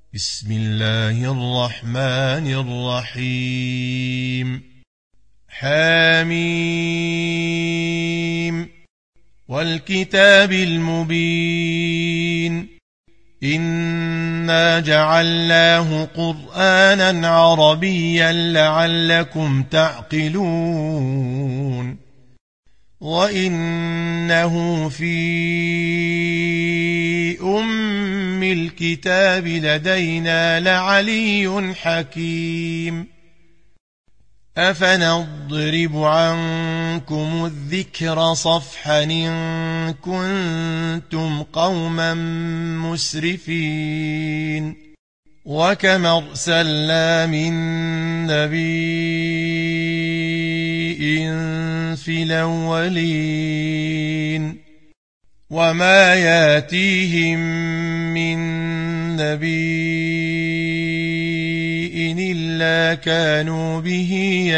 بسم الله الرحمن الرحيم حميم والكتاب المبين إنا جعلناه قرآنا عربيا لعلكم تعقلون وإنه في أم الكتاب لدينا لعلي حكيم أفنضرب عنكم الذكر صفحا إن كنتم قوما مسرفين وكم أرسلنا من نبي في الأولين وما ياتيهم من نبي إلا كانوا به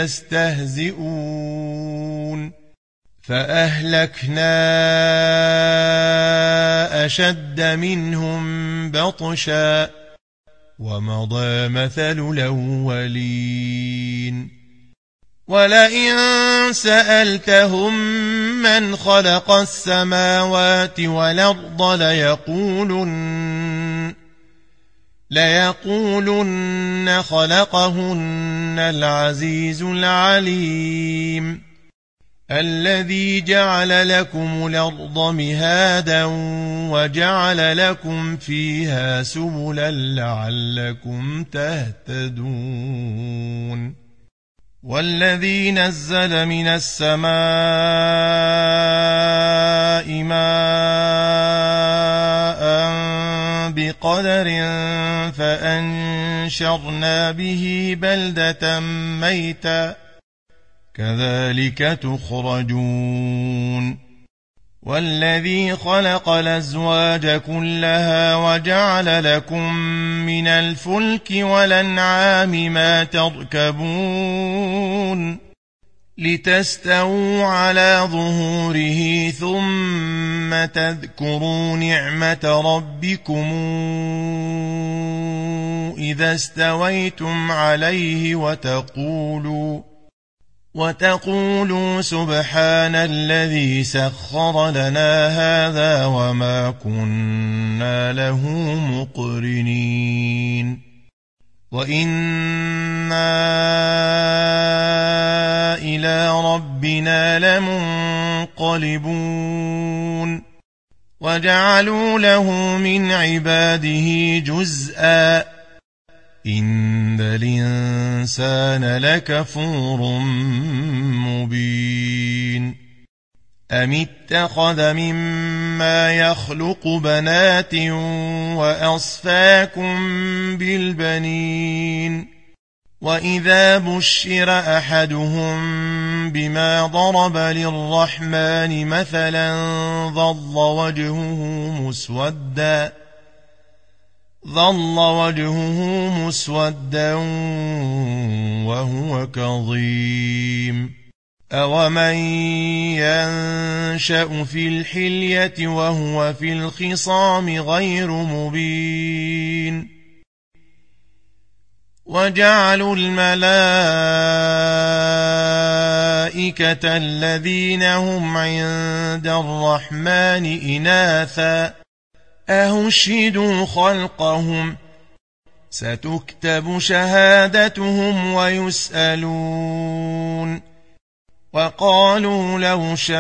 يستهزئون فأهلكنا أشد منهم بطشا ومضى مثل الأولين ولئن سألتهم من خلق السماوات والأرض ليقولن خلقهن العزيز العليم الذي جعل لكم الأرض مهادا وجعل لكم فيها سبلا لعلكم تهتدون والذي نزل من السماء ماء بقدر فأنشرنا به بلدة ميتا كذلك تخرجون والذي خلق الأزواج كلها وجعل لكم من الفلك والأنعام ما تركبون لتستووا على ظهوره ثم تذكروا نعمة ربكم إذا استويتم عليه وتقولوا سبحان الذي سخر لنا هذا وما كنا له مقرنين وإنا إلى ربنا لمنقلبون وجعلوا له من عباده جزءا إن الإنسان لكفور مبين أم اتخذ مما يخلق بنات وأصفاكم بالبنين وإذا بشر أحدهم بما ضرب للرحمن مثلا ظل وجهه مسودا وهو كظيم أومن ينشأ في الحلية وهو في الخصام غير مبين وجعلوا الملائكة الذين هم عند الرحمن إناثا أهشهدوا خلقهم ستكتب شهادتهم ويسألون وقالوا لو شاء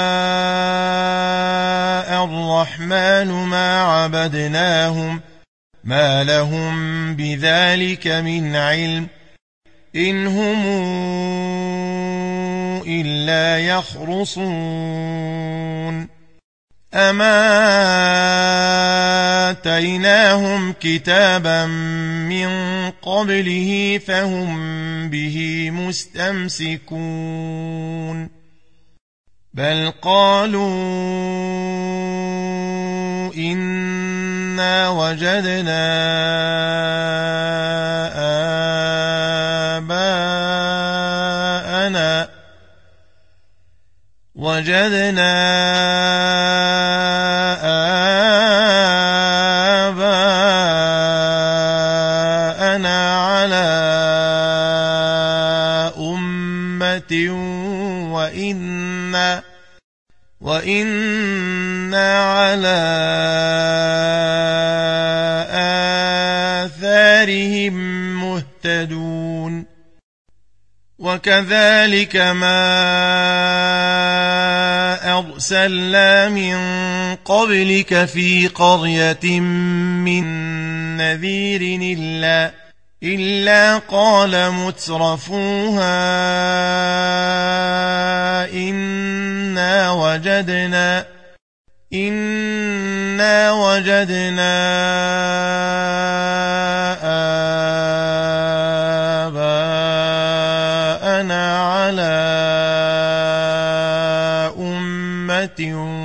الرحمن ما عبدناهم ما لهم بذلك من علم إن هم إلا يخرصون أما آتيناهم كتابا من قبله فهم به مستمسكون بل قالوا إنا وجدنا وإنا على آثارهم مهتدون وكذلك ما أرسلنا من قبلك في قرية من نذير إلا قال مترفوها إنا وجدنا آباءنا على أمة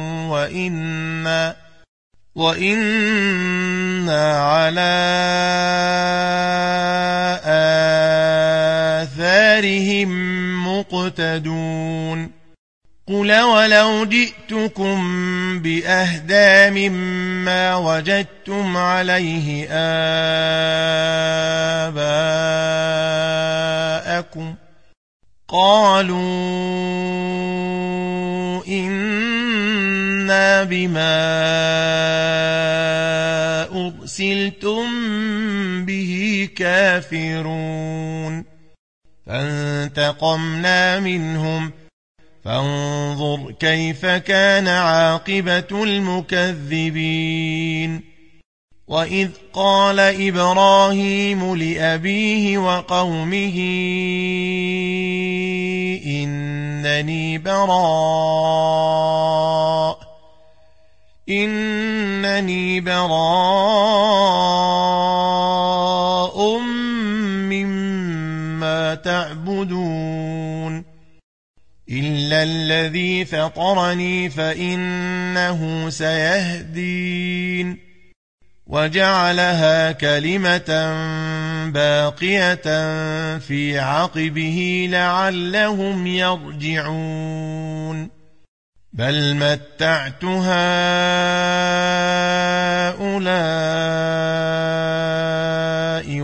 وإنا على آثارهم مقتدون قل ولو جئتكم بأهدى مما وجدتم عليه آباءكم قالوا إنا بما أرسلتم به كافرون فانتقمنا منهم فانظر كيف كان عاقبة المكذبين وإذ قال إبراهيم لأبيه وقومه إنني براء مما تعبدون إلا الذي فطرني فإنه سيهدين وجعلها كلمة باقية في عقبه لعلهم يرجعون بل متعت هؤلاء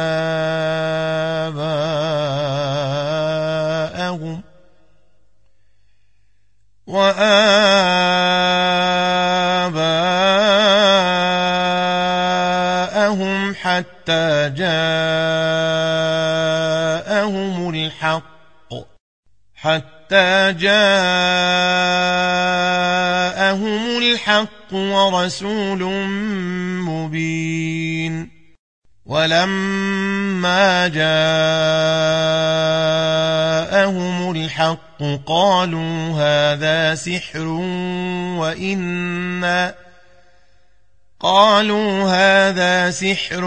وآباءهم حتى جاءهم الحق ورسول مبين ولما جاءهم الحق قالوا هذا سحر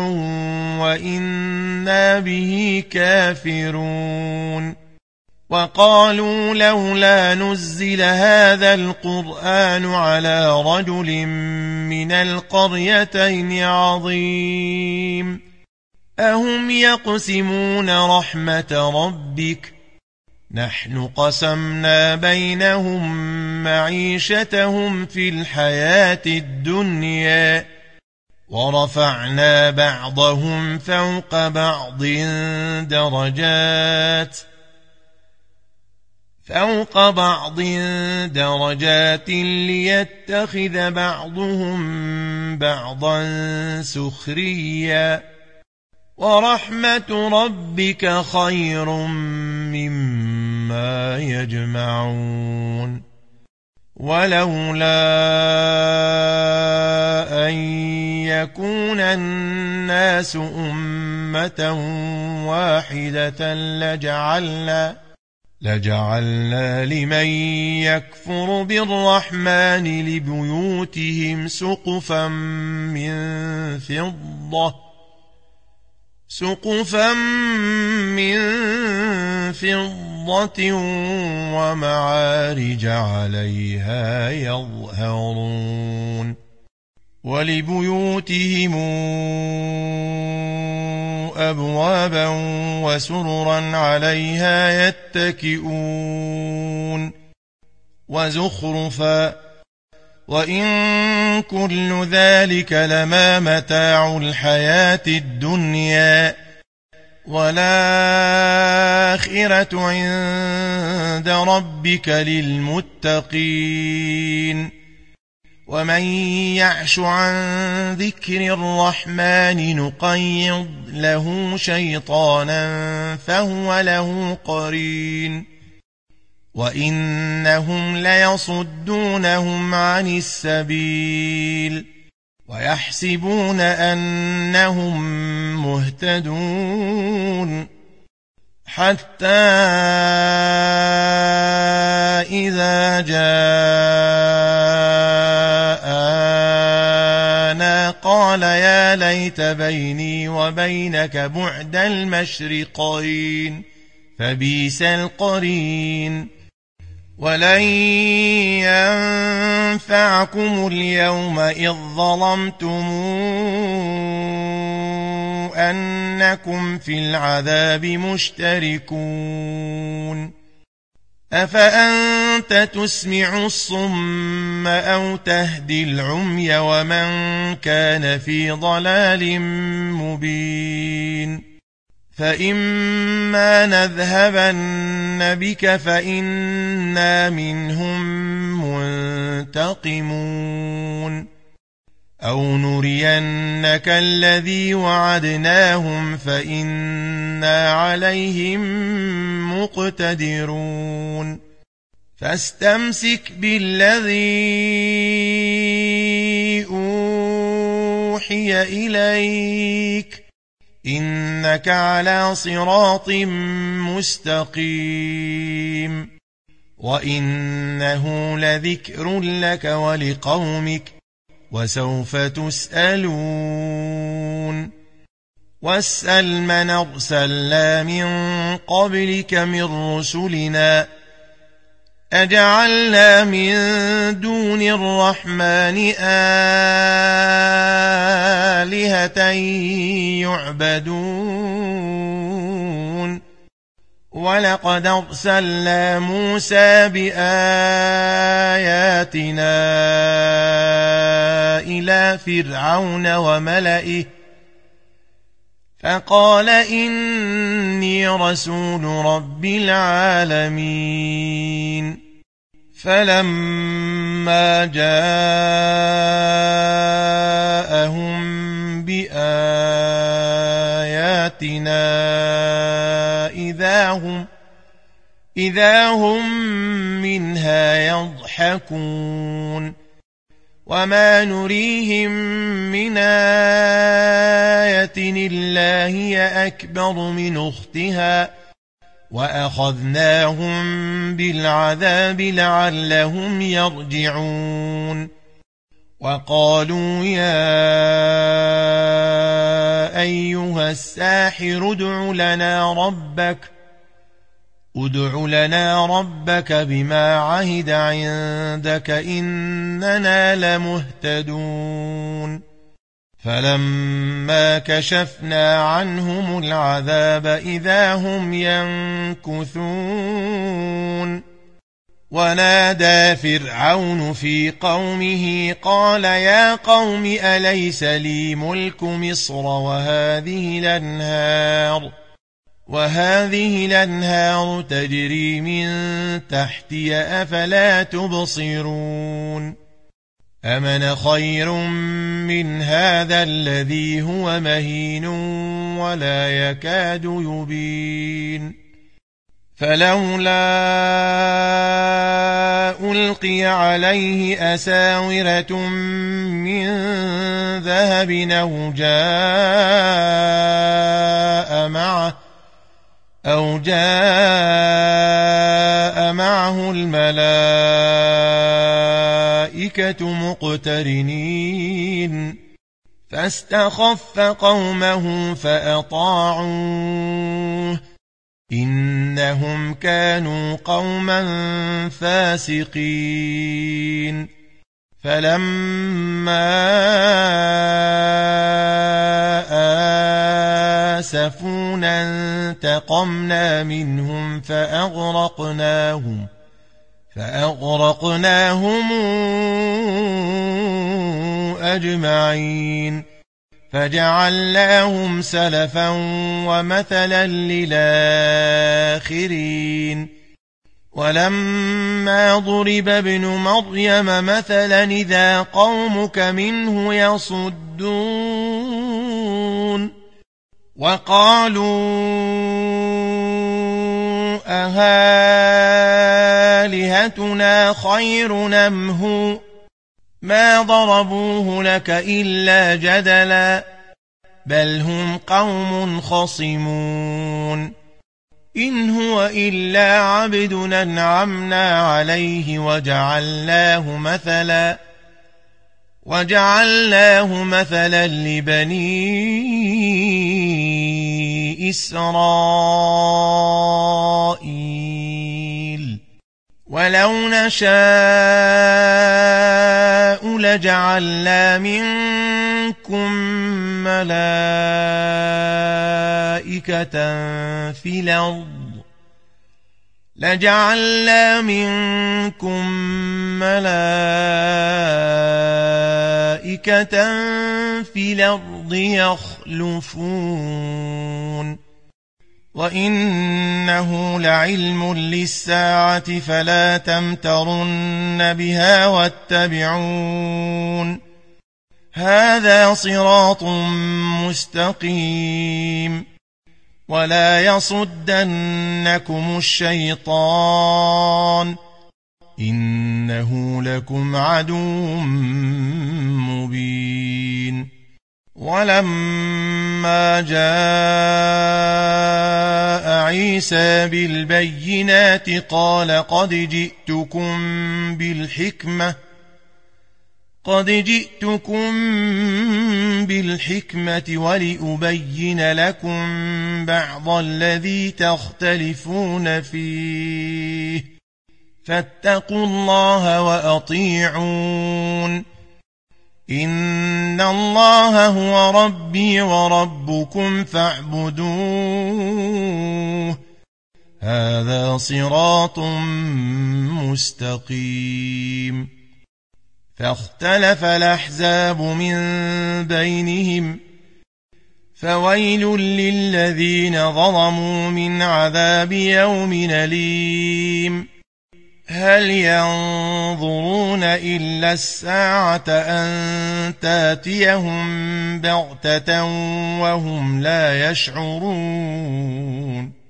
وإنا به كافرون وقالوا لولا نزل هذا القرآن على رجل من القريتين عظيم أهم يقسمون رحمة ربك نحن قسمنا بينهم معيشتهم في الحياة الدنيا ورفعنا بعضهم فوق بعض درجات ليتخذ بعضهم بعضا سخريا ورحمة ربك خير مما يجمعون ولولا أن يكون الناس أمة واحدة لجعلنا لمن يكفر بالرحمن لبيوتهم سقفا من فضة ومعارج عليها يظهرون ولبيوتهم أبوابا وسررا عليها يتكئون وزخرفا وإن كل ذلك لما متاع الحياة الدنيا وَالْآخِرَةُ عِندَ رَبِّكَ لِلْمُتَّقِينَ وَمَنْ يَعْشُ عَنْ ذِكْرِ الرَّحْمَنِ نُقَيِّضْ لَهُ شَيْطَانًا فَهُوَ لَهُ قَرِينٌ وَإِنَّهُمْ لَيَصُدُّونَهُمْ عَنِ السَّبِيلِ وَيَحْسَبُونَ أَنَّهُمْ مُهْتَدُونَ حَتَّى إِذَا جَاءَنَا قَالَ يَا لَيْتَ بَيْنِي وَبَيْنَكَ بُعْدَ الْمَشْرِقَيْنِ فَبِئْسَ الْقَرِينُ وَلَنْ يَنفَعَكُمُ الْيَوْمَ إِذ ظَّلَمْتُمْ أَنَّكُمْ فِي الْعَذَابِ مُشْتَرِكُونَ أَفَأَنْتَ تُسْمِعُ الصُّمَّ أَوْ تَهْدِي الْعُمْيَ وَمَنْ كَانَ في ضَلَالٍ مُبِينٍ فَإِمَّا نَذْهَبَنَّ بِكَ فَإِنَّا مِنْهُمْ مُنْتَقِمُونَ أَوْ نُرِيَنَّكَ الَّذِي وَعَدْنَاهُمْ فَإِنَّا عَلَيْهِمْ مُقْتَدِرُونَ فَاسْتَمْسِكْ بِالَّذِي أُوحِيَ إِلَيْكَ إِنَّكَ عَلَى صِرَاطٍ مُسْتَقِيمٍ وَإِنَّهُ لَذِكْرٌ لَكَ وَلِقَوْمِكَ وَسَوْفَ تُسْأَلُونَ وَاسْأَلْ مَنْ أَرْسَلْنَا مِنْ قَبْلِكَ مِنْ رُسُلِنَا أَجَعَلْنَا مِنْ دُونِ الرَّحْمَنِ آلِهَةً يُعْبَدُونَ وَلَقَدْ أَرْسَلْنَا مُوسَى بِآيَاتِنَا إِلَى فِرْعَوْنَ وَمَلَئِهِ فَقَالَ إِنِّي رَسُولُ رَبِّ الْعَالَمِينَ فَلَمَّا جَاءَهُم بِآيَاتِنَا إِذَا هُم مِّنْهَا يَضْحَكُونَ وَمَا نُرِيهِم مِّنْ آيَةٍ إِلَّا هِيَ أَكْبَرُ مِنْ أُخْتِهَا وَأَخَذْنَاهُمْ بِالْعَذَابِ لَعَلَّهُمْ يَرْجِعُونَ وَقَالُوا يَا أَيُّهَ السَّاحِرُ ادْعُ لَنَا رَبَّكَ بِمَا عَهِدَ عِندَكَ إِنَّنَا لَمُهْتَدُونَ فَلَمَّا كَشَفْنَا عَنْهُمُ الْعَذَابَ إِذَا هُمْ يَنكُثُونَ وَنَادَى فِرْعَوْنُ فِي قَوْمِهِ قَالَ يَا قَوْمِ أَلَيْسَ لِي مُلْكُ مِصْرَ وَهَٰذِهِ الْأَنْهَارُ تَجْرِي مِن تَحْتِي أَفَلَا تُبْصِرُونَ أَمَنَ خَيْرٌ مِّنْ هَٰذَا الَّذِي هُوَ مَهِينٌ وَلَا يَكَادُ يُبِينُ فَلَوْلَا أُلْقِيَ عَلَيْهِ أَسَاوِرَةٌ مِّن ذَهَبٍ أَوْ جَاءَ مَعَهُ الْمَلَائِكَةُ مُقْتَرِنِينَ فَاسْتَخَفَّ قَوْمَهُ فَأَطَاعُوهُ إِنَّهُمْ كَانُوا قَوْمًا فَاسِقِينَ فَلَمَّا آسَفُونَا انتَقَمْنَا مِنْهُمْ فَأَغْرَقْنَاهُمْ أَجْمَعِينَ فجعلناهم سلفا ومثلا للآخرين ولما ضرب ابن مريم مثلا إذا قومك منه يصدون وقالوا أهالهتنا خير أم هو ما ضربوه لك إلا جدلا بل هم قوم خصمون إن هو إلا عبد أنعمنا عليه وجعلناه مثلا لبني إسرائيل ولو نشاء لجعلنا منكم ملائكة في الأرض يخلفون وإنه لعلم للساعة فلا تمترن بها واتبعون هذا صراط مستقيم ولا يصدنكم الشيطان إنه لكم عدو مبين ولما جاء عيسى بالبينات قال قد جئتكم بالحكمة ولأبين لكم بعض الذي تختلفون فيه فاتقوا الله وأطيعون إن الله هو ربي وربكم فاعبدوه هذا صراط مستقيم فاختلف الأحزاب من بينهم فويل للذين ظلموا من عذاب يوم أليم هل ينظرون إلا الساعة أن تاتيهم بغتة وهم لا يشعرون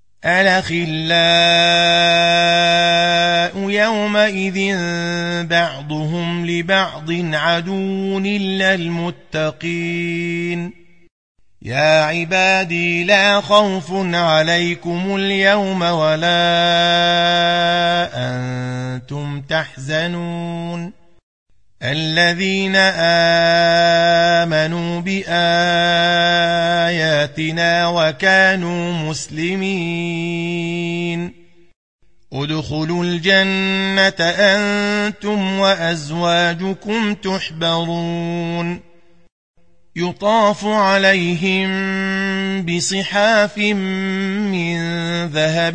الأخلاء يومئذ بعضهم لبعض عدو إلا المتقين يا عبادي لا خوف عليكم اليوم ولا أنتم تحزنون الذين آمنوا بآياتنا وكانوا مسلمين ادخلوا الجنة أنتم وأزواجكم تحبرون يطاف عليهم بصحاف من ذهب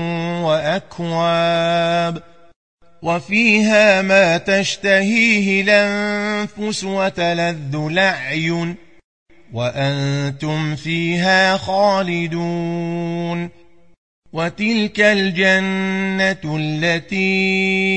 وأكواب وفيها ما تشتهيه الأنفس وتلذ الأعين وأنتم فيها خالدون وتلك الجنة التي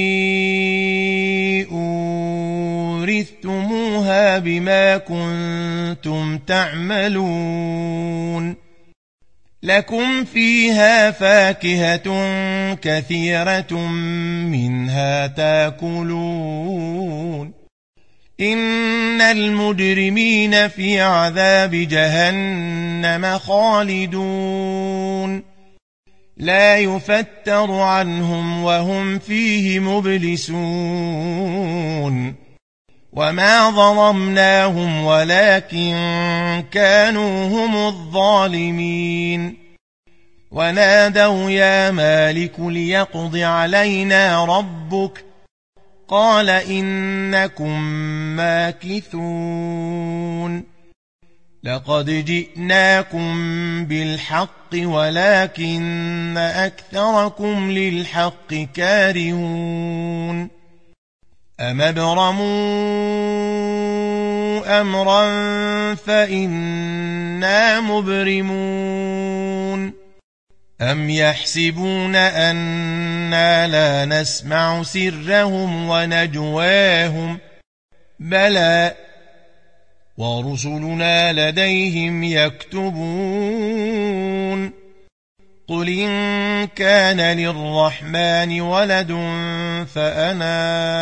أورثتموها بما كنتم تعملون لكم فيها فاكهة كثيرة منها تاكلون إن المجرمين في عذاب جهنم خالدون لا يفتر عنهم وهم فيه مبلسون وما ظلمناهم ولكن كانوا هم الظالمين ونادوا يا مالك ليقض علينا ربك قال إنكم ماكثون لقد جئناكم بالحق ولكن أكثركم للحق كارهون أم ابرموا أمرا فإنا مبرمون أم يحسبون أنا لا نسمع سرهم ونجواهم بلى ورسلنا لديهم يكتبون قل إن كان للرحمن ولد فأنا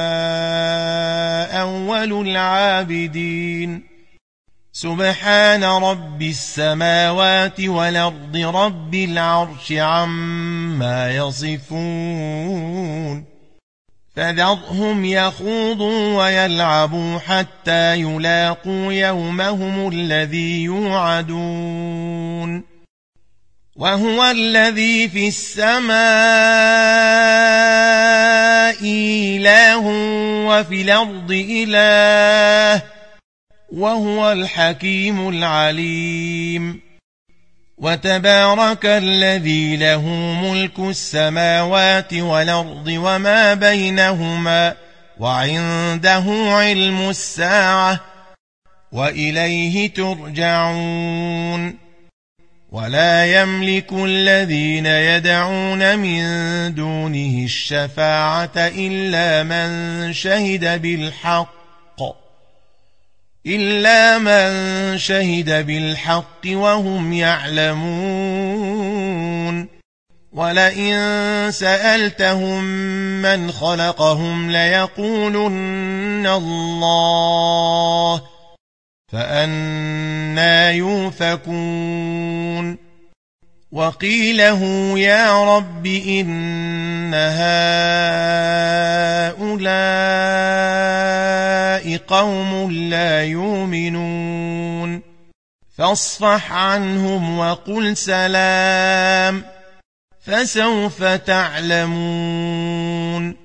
أول العابدين سبحان رب السماوات والأرض رب العرش عما يصفون فذرهم يخوضوا ويلعبوا حتى يلاقوا يومهم الذي يوعدون وهو الذي في السماء إله وفي الأرض إله وهو الحكيم العليم وتبارك الذي له ملك السماوات والأرض وما بينهما وعنده علم الساعة وإليه ترجعون ولا يملك الذين يدعون من دونه الشفاعة إلا من شهد بالحق وهم يعلمون ولئن سألتهم من خلقهم ليقولن الله فأنى يؤفكون وقيله يا رب إن هؤلاء قوم لا يؤمنون فاصفح عنهم وقل سلام فسوف تعلمون